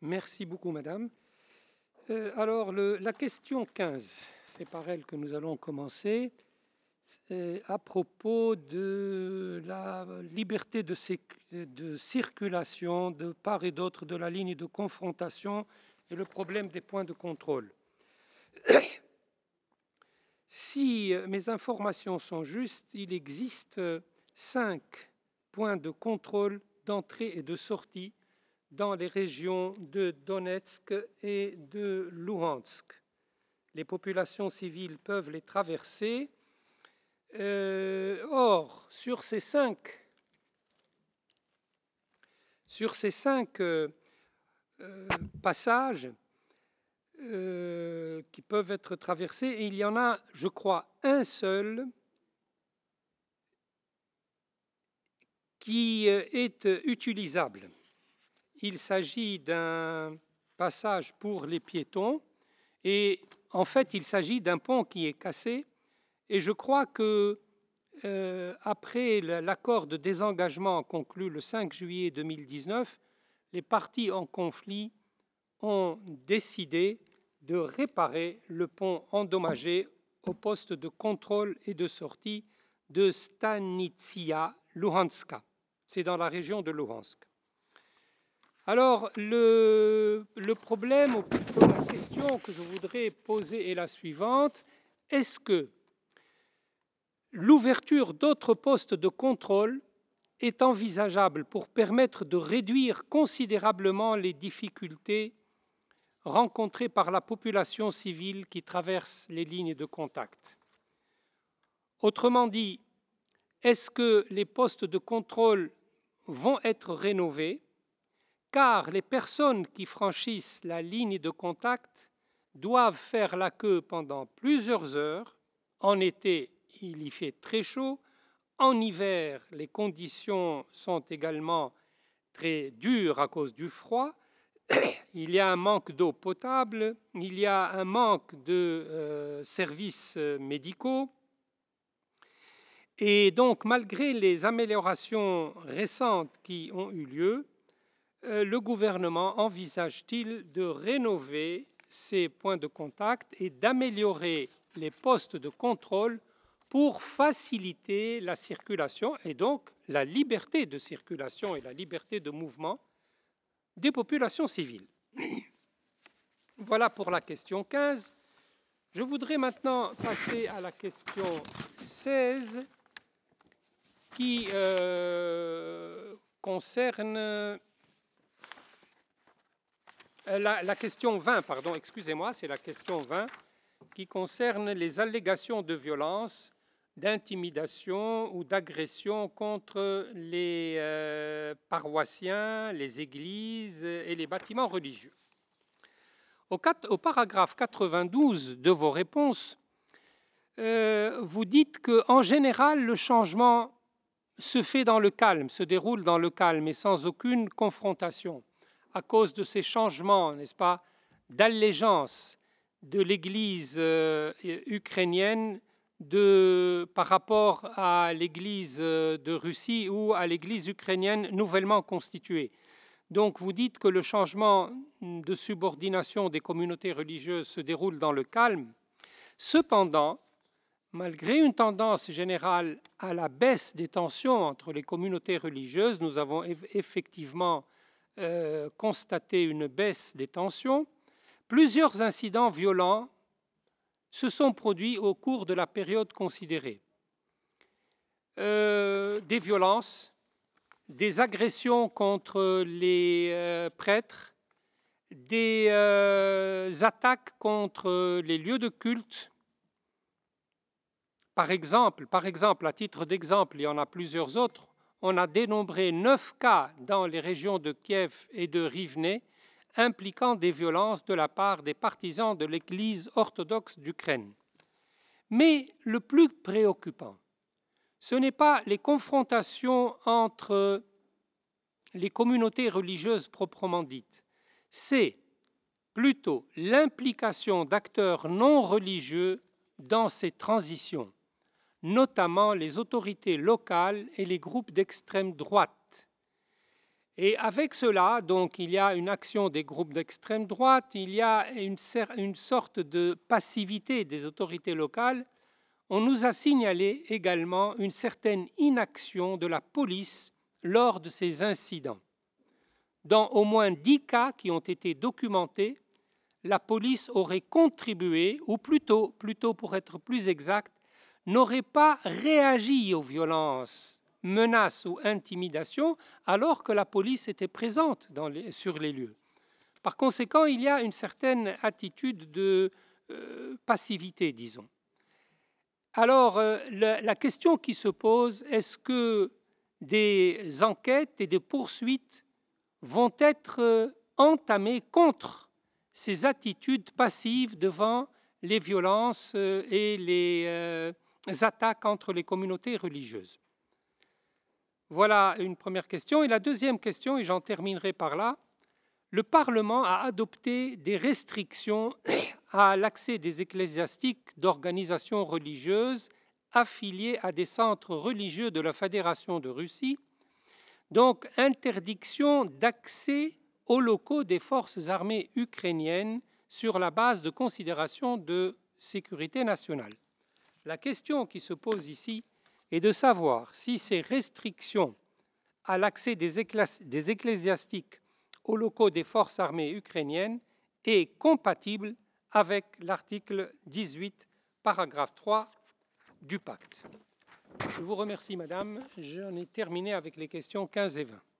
Merci beaucoup, madame. La question 15, c'est par elle que nous allons commencer, c'est à propos de la liberté de circulation de part et d'autre de la ligne de confrontation et le problème des points de contrôle. Si mes informations sont justes, il existe 5 points de contrôle d'entrée et de sortie dans les régions de Donetsk et de Luhansk. Les populations civiles peuvent les traverser. Or, sur ces cinq passages qui peuvent être traversés, il y en a, je crois, un seul qui est utilisable. Il s'agit d'un passage pour les piétons et en fait, il s'agit d'un pont qui est cassé et je crois que après l'accord de désengagement conclu le 5 juillet 2019, les parties en conflit ont décidé de réparer le pont endommagé au poste de contrôle et de sortie de Stanitsia Luhanska. C'est dans la région de Luhansk. Alors, le problème, ou plutôt la question que je voudrais poser est la suivante. Est-ce que l'ouverture d'autres postes de contrôle est envisageable pour permettre de réduire considérablement les difficultés rencontrées par la population civile qui traverse les lignes de contact? Autrement dit, est-ce que les postes de contrôle vont être rénovés, car les personnes qui franchissent la ligne de contact doivent faire la queue pendant plusieurs heures. En été, il y fait très chaud. En hiver, les conditions sont également très dures à cause du froid. Il y a un manque d'eau potable, il y a un manque de services médicaux. Et donc, malgré les améliorations récentes qui ont eu lieu, le gouvernement envisage-t-il de rénover ces points de contact et d'améliorer les postes de contrôle pour faciliter la circulation et donc la liberté de circulation et la liberté de mouvement des populations civiles? Voilà pour la question 15. Je voudrais maintenant passer à la question 16 qui concerne la question 20, pardon, excusez-moi, c'est la question 20 qui concerne les allégations de violence, d'intimidation ou d'agression contre les paroissiens, les églises et les bâtiments religieux. Au paragraphe 92 de vos réponses, vous dites qu'en général, le changement se fait dans le calme, se déroule dans le calme et sans aucune confrontation, à cause de ces changements, n'est-ce pas, d'allégeance de l'Église ukrainienne par rapport à l'Église de Russie ou à l'Église ukrainienne nouvellement constituée. Donc vous dites que le changement de subordination des communautés religieuses se déroule dans le calme. Cependant, malgré une tendance générale à la baisse des tensions entre les communautés religieuses, nous avons effectivement constaté une baisse des tensions. Plusieurs incidents violents se sont produits au cours de la période considérée. Des violences, des agressions contre les prêtres, des attaques contre les lieux de culte. Par exemple, à titre d'exemple, il y en a plusieurs autres, on a dénombré 9 cas dans les régions de Kiev et de Rivne impliquant des violences de la part des partisans de l'Église orthodoxe d'Ukraine. Mais le plus préoccupant, ce n'est pas les confrontations entre les communautés religieuses proprement dites, c'est plutôt l'implication d'acteurs non religieux dans ces transitions, notamment les autorités locales et les groupes d'extrême droite. Et avec cela, donc, il y a une action des groupes d'extrême droite, il y a une sorte de passivité des autorités locales. On nous a signalé également une certaine inaction de la police lors de ces incidents. Dans au moins 10 cas qui ont été documentés, la police aurait contribué, ou plutôt pour être plus exact, n'aurait pas réagi aux violences, menaces ou intimidations alors que la police était présente sur les lieux. Par conséquent, il y a une certaine attitude de passivité, disons. Alors, la question qui se pose, est-ce que des enquêtes et des poursuites vont être entamées contre ces attitudes passives devant les violences et les attaques entre les communautés religieuses? Voilà une première question. Et la deuxième question, et j'en terminerai par là, le Parlement a adopté des restrictions à l'accès des ecclésiastiques d'organisations religieuses affiliées à des centres religieux de la Fédération de Russie, donc interdiction d'accès aux locaux des forces armées ukrainiennes sur la base de considérations de sécurité nationale. La question qui se pose ici est de savoir si ces restrictions à l'accès des ecclésiastiques aux locaux des forces armées ukrainiennes est compatible avec l'article 18, paragraphe 3 du pacte. Je vous remercie, madame. J'en ai terminé avec les questions 15 et 20.